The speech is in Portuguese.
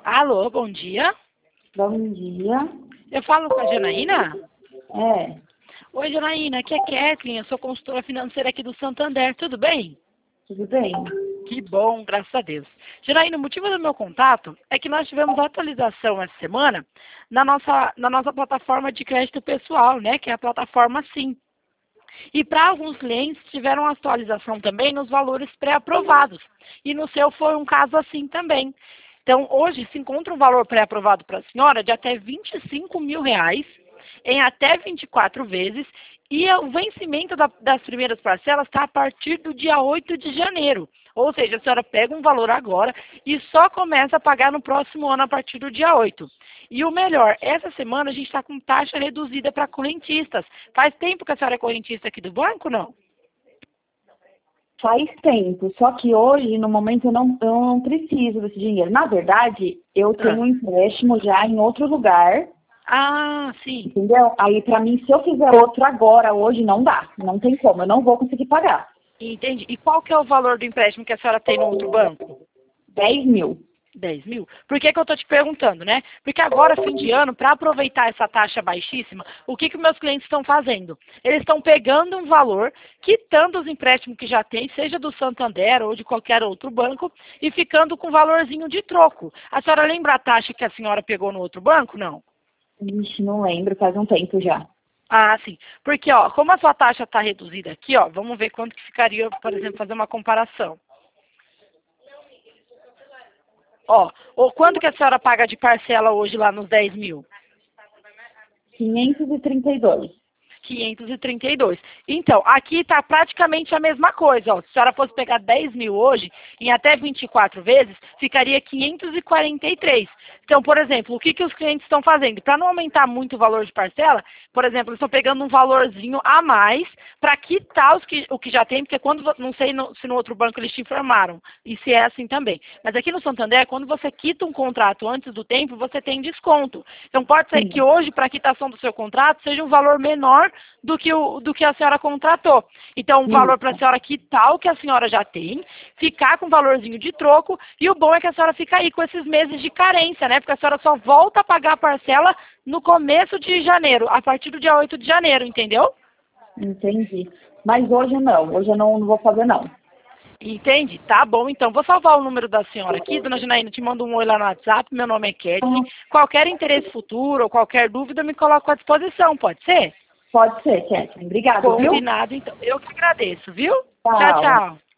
Alô, bom dia. Bom dia. Eu falo com a Janaína? É, Oi, Janaína, aqui é Kathleen, eu sou consultora financeira aqui do Santander, tudo bem? tudo bem? Que bom, graças a Deus. Janaína, o motivo do meu contato é que nós tivemos atualização essa semana na nossa plataforma de crédito pessoal, né, que é a plataforma Sim. E para alguns clientes tiveram atualização também nos valores pré-aprovados. E no seu foi um caso assim também. Então, hoje se encontra um valor pré-aprovado para a senhora de até R$ 25.000 em até 24 vezes, e o vencimento das primeiras parcelas está a partir do dia 8 de janeiro. Ou seja, a senhora pega um valor agora e só começa a pagar no próximo ano a partir do dia 8. E o melhor, essa semana a gente está com taxa reduzida para correntistas. Faz tempo que a senhora é correntista aqui do banco, não? Faz tempo, só que hoje, no momento, eu não preciso desse dinheiro. Na verdade, eu tenho um empréstimo já em outro lugar, Ah, sim. entendeu? Aí, pra mim, se eu fizer outro agora, hoje, não dá. Não tem como, eu não vou conseguir pagar. Entendi. E qual que é o valor do empréstimo que a senhora tem no outro banco? 10 mil. 10 mil? Por que que eu estou te perguntando, né? Porque agora, fim de ano, para aproveitar essa taxa baixíssima, o que que meus clientes estão fazendo? Eles estão pegando um valor, quitando os empréstimos que já tem, seja do Santander ou de qualquer outro banco, e ficando com um valorzinho de troco. A senhora lembra a taxa que a senhora pegou no outro banco? Não? Ixi, não lembro, faz um tempo já. Ah, sim. Porque, ó, como a sua taxa está reduzida aqui, ó, vamos ver quanto que ficaria, por exemplo, fazer uma comparação. Ó, ou quanto que a senhora paga de parcela hoje lá nos 10 mil? 532. 532. Então, aqui está praticamente a mesma coisa. Ó. Se a senhora fosse pegar 10 mil hoje, em até 24 vezes, ficaria 543. Então, por exemplo, o que que os clientes estão fazendo? Para não aumentar muito o valor de parcela, por exemplo, eles estão pegando um valorzinho a mais para quitar o que já tem, porque não sei se no outro banco eles te informaram, e se é assim também. Mas aqui no Santander, quando você quita um contrato antes do tempo, você tem desconto. Então, pode ser que Sim, hoje, para a quitação do seu contrato, seja um valor menor do que a senhora contratou. Então, um valor para a isso. senhora quitar o que a senhora já tem, ficar com um valorzinho de troco, e o bom é que a senhora fica aí com esses meses de carência, né? Porque a senhora só volta a pagar a parcela no começo de janeiro, a partir do dia 8 de janeiro, entendeu? Entendi. Mas hoje não, hoje eu não vou fazer não. Entende? Tá bom, então. Vou salvar o número da senhora aqui, dona Janaína, te mando um oi lá no WhatsApp, meu nome é Kathleen. Qualquer interesse futuro ou qualquer dúvida, me coloco à disposição, pode ser? Pode ser, Kathleen. Obrigada, viu? Combinado, então. Eu que agradeço, viu? Tchau, Tchau. tchau.